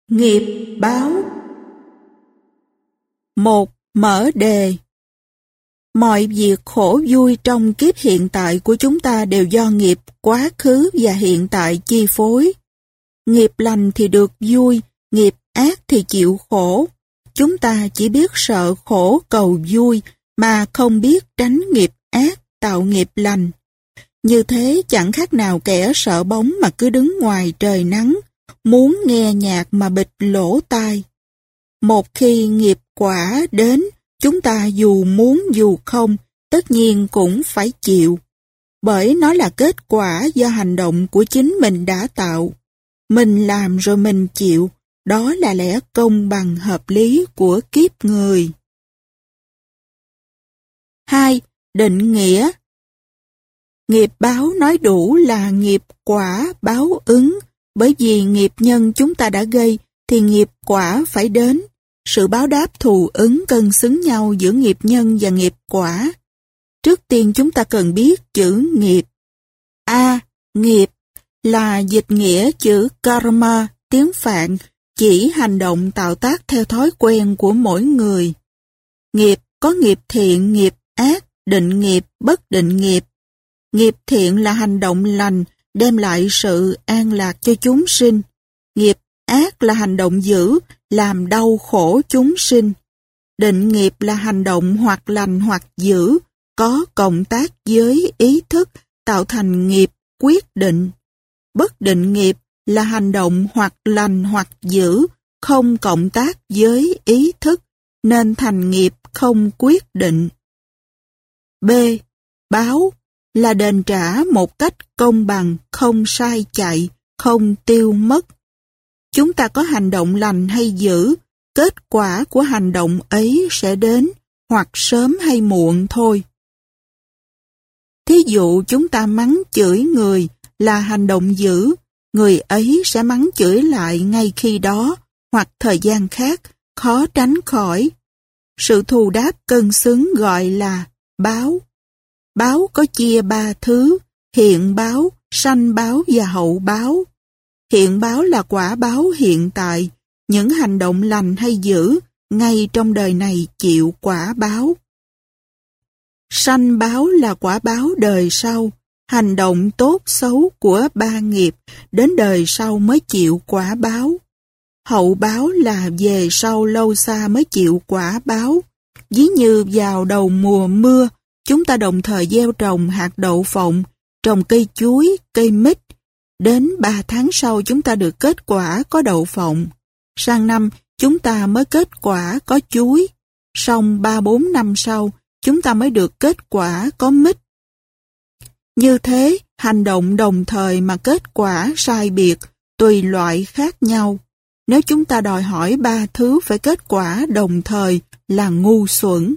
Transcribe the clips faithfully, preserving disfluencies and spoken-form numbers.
Nghiệp báo. Một. Mở đề. Mọi việc khổ vui trong kiếp hiện tại của chúng ta đều do nghiệp quá khứ và hiện tại chi phối. Nghiệp lành thì được vui, nghiệp ác thì chịu khổ. Chúng ta chỉ biết sợ khổ cầu vui mà không biết tránh nghiệp ác tạo nghiệp lành. Như thế chẳng khác nào kẻ sợ bóng mà cứ đứng ngoài trời nắng, muốn nghe nhạc mà bịt lỗ tai. Một khi nghiệp quả đến, chúng ta dù muốn dù không, tất nhiên cũng phải chịu. Bởi nó là kết quả do hành động của chính mình đã tạo. Mình làm rồi mình chịu, đó là lẽ công bằng hợp lý của kiếp người. Hai. Định nghĩa. Nghiệp báo nói đủ là nghiệp quả báo ứng, bởi vì nghiệp nhân chúng ta đã gây thì nghiệp quả phải đến. Sự báo đáp thù ứng cân xứng nhau giữa nghiệp nhân và nghiệp quả. Trước tiên chúng ta cần biết chữ nghiệp. A. Nghiệp là dịch nghĩa chữ karma, tiếng Phạn, chỉ hành động tạo tác theo thói quen của mỗi người. Nghiệp có nghiệp thiện, nghiệp ác, định nghiệp, bất định nghiệp. Nghiệp thiện là hành động lành, đem lại sự an lạc cho chúng sinh. Nghiệp ác là hành động dữ, làm đau khổ chúng sinh. Định nghiệp là hành động hoặc lành hoặc dữ, có cộng tác với ý thức, tạo thành nghiệp quyết định. Bất định nghiệp là hành động hoặc lành hoặc dữ, không cộng tác với ý thức, nên thành nghiệp không quyết định. B. Báo là đền trả một cách công bằng, không sai chạy, không tiêu mất. Chúng ta có hành động lành hay dữ, kết quả của hành động ấy sẽ đến, hoặc sớm hay muộn thôi. Thí dụ chúng ta mắng chửi người là hành động dữ, người ấy sẽ mắng chửi lại ngay khi đó, hoặc thời gian khác, khó tránh khỏi. Sự thù đáp cân xứng gọi là báo. Báo có chia ba thứ, hiện báo, sanh báo và hậu báo. Hiện báo là quả báo hiện tại, những hành động lành hay dữ, ngay trong đời này chịu quả báo. Sanh báo là quả báo đời sau, hành động tốt xấu của ba nghiệp, đến đời sau mới chịu quả báo. Hậu báo là về sau lâu xa mới chịu quả báo. Ví như vào đầu mùa mưa, chúng ta đồng thời gieo trồng hạt đậu phộng, trồng cây chuối, cây mít. Đến ba tháng sau chúng ta được kết quả có đậu phộng. Sang năm chúng ta mới kết quả có chuối. Xong ba bốn năm sau chúng ta mới được kết quả có mít. Như thế, hành động đồng thời mà kết quả sai biệt, tùy loại khác nhau. Nếu chúng ta đòi hỏi ba thứ phải kết quả đồng thời là ngu xuẩn.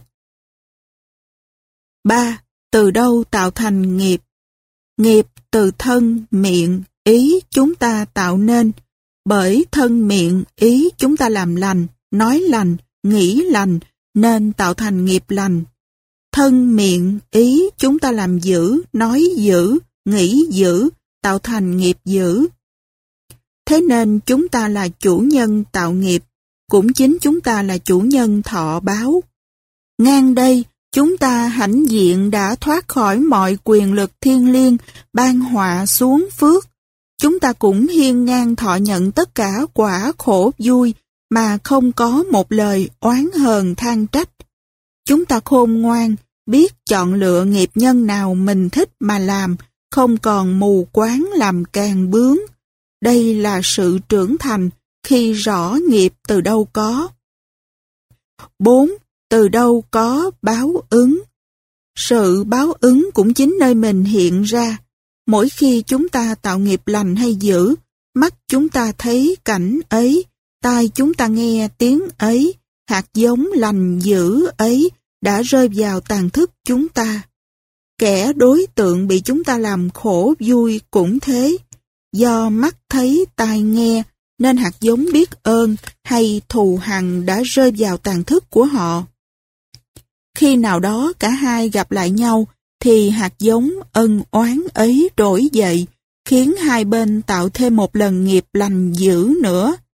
ba. Từ đâu tạo thành nghiệp? Nghiệp từ thân, miệng, ý chúng ta tạo nên. Bởi thân, miệng, ý chúng ta làm lành, nói lành, nghĩ lành, nên tạo thành nghiệp lành. Thân, miệng, ý chúng ta làm dữ, nói dữ, nghĩ dữ, tạo thành nghiệp dữ. Thế nên chúng ta là chủ nhân tạo nghiệp, cũng chính chúng ta là chủ nhân thọ báo. Ngang đây, chúng ta hãnh diện đã thoát khỏi mọi quyền lực thiên liêng, ban họa xuống phước. Chúng ta cũng hiên ngang thọ nhận tất cả quả khổ vui, mà không có một lời oán hờn than trách. Chúng ta khôn ngoan, biết chọn lựa nghiệp nhân nào mình thích mà làm, không còn mù quáng làm càng bướng. Đây là sự trưởng thành khi rõ nghiệp từ đâu có. bốn. Từ đâu có báo ứng? Sự báo ứng cũng chính nơi mình hiện ra. Mỗi khi chúng ta tạo nghiệp lành hay dữ, mắt chúng ta thấy cảnh ấy, tai chúng ta nghe tiếng ấy, hạt giống lành dữ ấy đã rơi vào tàn thức chúng ta. Kẻ đối tượng bị chúng ta làm khổ vui cũng thế. Do mắt thấy tai nghe, nên hạt giống biết ơn hay thù hằn đã rơi vào tàn thức của họ. Khi nào đó cả hai gặp lại nhau, thì hạt giống ân oán ấy trỗi dậy, khiến hai bên tạo thêm một lần nghiệp lành dữ nữa.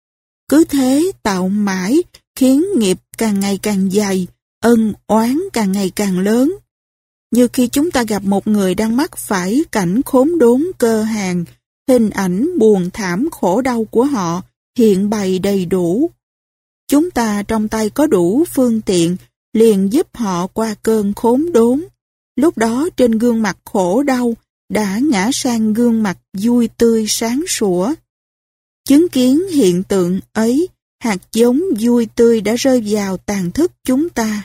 Cứ thế tạo mãi, khiến nghiệp càng ngày càng dày, ân oán càng ngày càng lớn. Như khi chúng ta gặp một người đang mắc phải cảnh khốn đốn cơ hàn, hình ảnh buồn thảm khổ đau của họ hiện bày đầy đủ. Chúng ta trong tay có đủ phương tiện, liền giúp họ qua cơn khốn đốn. Lúc đó trên gương mặt khổ đau đã ngã sang gương mặt vui tươi sáng sủa. Chứng kiến hiện tượng ấy, hạt giống vui tươi đã rơi vào tàn thức chúng ta.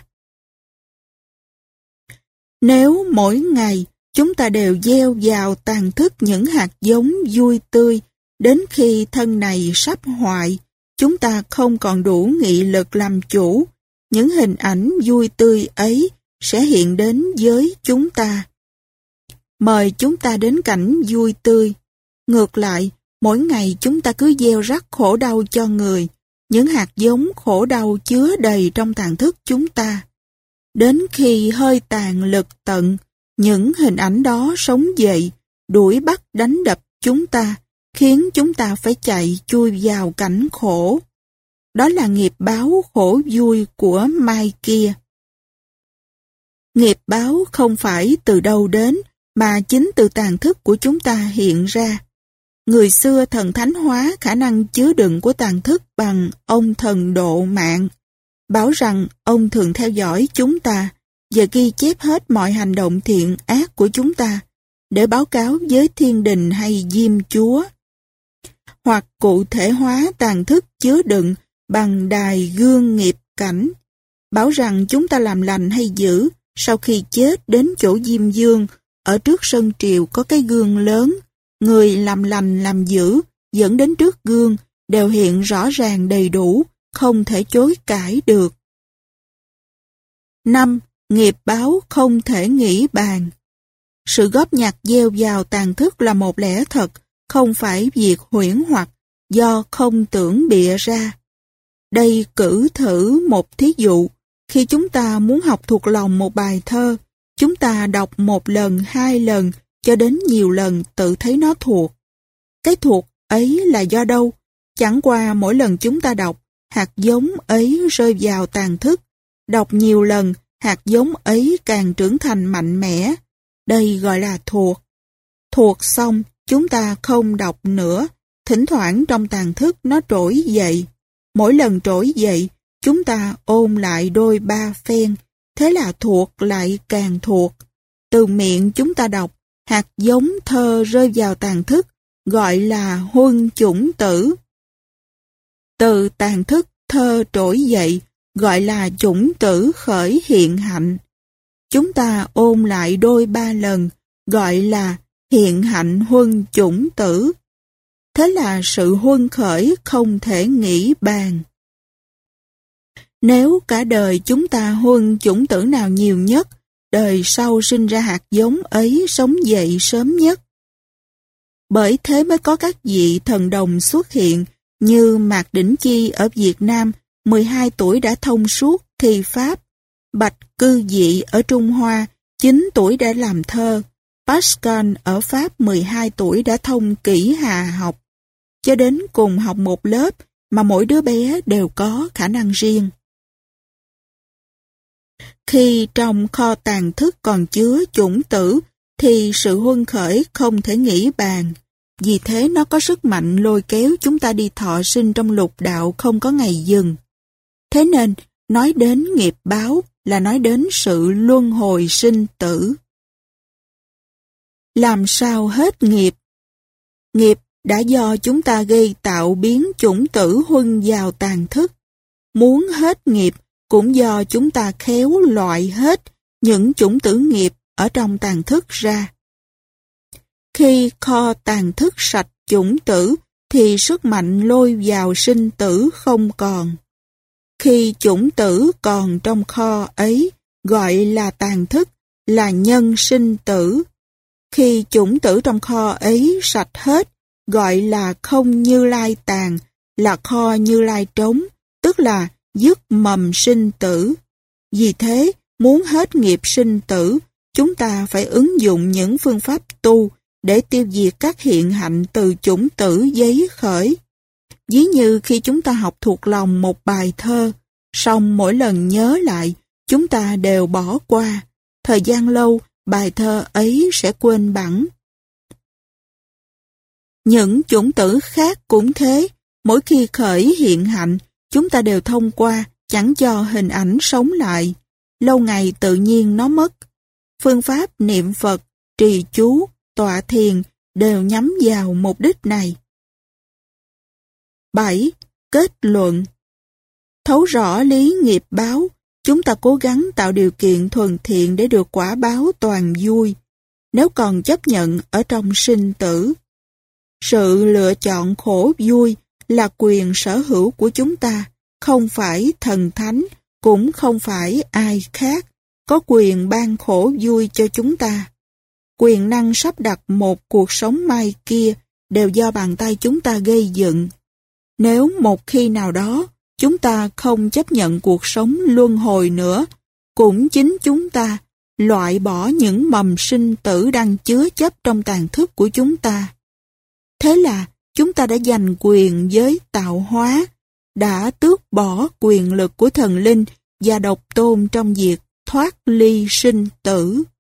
Nếu mỗi ngày chúng ta đều gieo vào tàn thức những hạt giống vui tươi, đến khi thân này sắp hoại, chúng ta không còn đủ nghị lực làm chủ, những hình ảnh vui tươi ấy sẽ hiện đến với chúng ta. Mời chúng ta đến cảnh vui tươi. Ngược lại, mỗi ngày chúng ta cứ gieo rắc khổ đau cho người, những hạt giống khổ đau chứa đầy trong tàn thức chúng ta. Đến khi hơi tàn lực tận, những hình ảnh đó sống dậy, đuổi bắt đánh đập chúng ta, khiến chúng ta phải chạy chui vào cảnh khổ. Đó là nghiệp báo khổ vui của mai kia. Nghiệp báo không phải từ đâu đến, mà chính từ tàn thức của chúng ta hiện ra. Người xưa thần thánh hóa khả năng chứa đựng của tàn thức bằng ông thần độ mạng, bảo rằng ông thường theo dõi chúng ta và ghi chép hết mọi hành động thiện ác của chúng ta để báo cáo với thiên đình hay Diêm Chúa. Hoặc cụ thể hóa tàn thức chứa đựng bằng đài gương nghiệp cảnh, bảo rằng chúng ta làm lành hay dữ, sau khi chết đến chỗ Diêm Dương, ở trước sân triều có cái gương lớn, người làm lành làm dữ dẫn đến trước gương đều hiện rõ ràng đầy đủ, không thể chối cãi được. năm. Nghiệp báo không thể nghĩ bàn. Sự góp nhặt gieo vào tàn thức là một lẽ thật, không phải việc huyễn hoặc do không tưởng bịa ra. Đây cử thử một thí dụ, khi chúng ta muốn học thuộc lòng một bài thơ, chúng ta đọc một lần, hai lần, cho đến nhiều lần tự thấy nó thuộc. Cái thuộc ấy là do đâu? Chẳng qua mỗi lần chúng ta đọc, hạt giống ấy rơi vào tàn thức. Đọc nhiều lần, hạt giống ấy càng trưởng thành mạnh mẽ. Đây gọi là thuộc. Thuộc xong, chúng ta không đọc nữa. Thỉnh thoảng trong tàn thức nó trỗi dậy. Mỗi lần trỗi dậy, chúng ta ôn lại đôi ba phen. Thế là thuộc lại càng thuộc. Từ miệng chúng ta đọc, hạt giống thơ rơi vào tàn thức, gọi là huân chủng tử. Từ tàn thức thơ trỗi dậy, gọi là chủng tử khởi hiện hạnh. Chúng ta ôn lại đôi ba lần, gọi là hiện hạnh huân chủng tử. Thế là sự huân khởi không thể nghĩ bàn. Nếu cả đời chúng ta huân chủng tử nào nhiều nhất, đời sau sinh ra hạt giống ấy sống dậy sớm nhất. Bởi thế mới có các vị thần đồng xuất hiện, như Mạc Đỉnh Chi ở Việt Nam, mười hai tuổi đã thông suốt thi pháp. Bạch Cư Dị ở Trung Hoa, chín tuổi đã làm thơ. Pascal ở Pháp mười hai tuổi đã thông kỹ hà học. Cho đến cùng học một lớp mà mỗi đứa bé đều có khả năng riêng. Khi trong kho tàn thức còn chứa chủng tử, thì sự huân khởi không thể nghĩ bàn. Vì thế nó có sức mạnh lôi kéo chúng ta đi thọ sinh trong lục đạo không có ngày dừng. Thế nên, nói đến nghiệp báo là nói đến sự luân hồi sinh tử. Làm sao hết nghiệp? Nghiệp đã do chúng ta gây tạo biến chủng tử huân vào tàn thức. Muốn hết nghiệp cũng do chúng ta khéo loại hết những chủng tử nghiệp ở trong tàn thức ra. Khi kho tàn thức sạch chủng tử thì sức mạnh lôi vào sinh tử không còn. Khi chủng tử còn trong kho ấy gọi là tàn thức, là nhân sinh tử. Khi chủng tử trong kho ấy sạch hết gọi là không Như Lai tàn, là kho Như Lai trống, tức là dứt mầm sinh tử. Vì thế, muốn hết nghiệp sinh tử, chúng ta phải ứng dụng những phương pháp tu để tiêu diệt các hiện hạnh từ chủng tử giấy khởi. Ví như khi chúng ta học thuộc lòng một bài thơ, song mỗi lần nhớ lại, chúng ta đều bỏ qua. Thời gian lâu, bài thơ ấy sẽ quên bẵng. Những chủng tử khác cũng thế, mỗi khi khởi hiện hạnh, chúng ta đều thông qua, chẳng cho hình ảnh sống lại. Lâu ngày tự nhiên nó mất. Phương pháp niệm Phật, trì chú, tọa thiền đều nhắm vào mục đích này. bảy. Kết luận. Thấu rõ lý nghiệp báo, chúng ta cố gắng tạo điều kiện thuần thiện để được quả báo toàn vui, nếu còn chấp nhận ở trong sinh tử. Sự lựa chọn khổ vui là quyền sở hữu của chúng ta, không phải thần thánh, cũng không phải ai khác, có quyền ban khổ vui cho chúng ta. Quyền năng sắp đặt một cuộc sống mai kia đều do bàn tay chúng ta gây dựng. Nếu một khi nào đó, chúng ta không chấp nhận cuộc sống luân hồi nữa, cũng chính chúng ta loại bỏ những mầm sinh tử đang chứa chấp trong tàn thức của chúng ta. Thế là chúng ta đã giành quyền với tạo hóa, đã tước bỏ quyền lực của thần linh và độc tôn trong việc thoát ly sinh tử.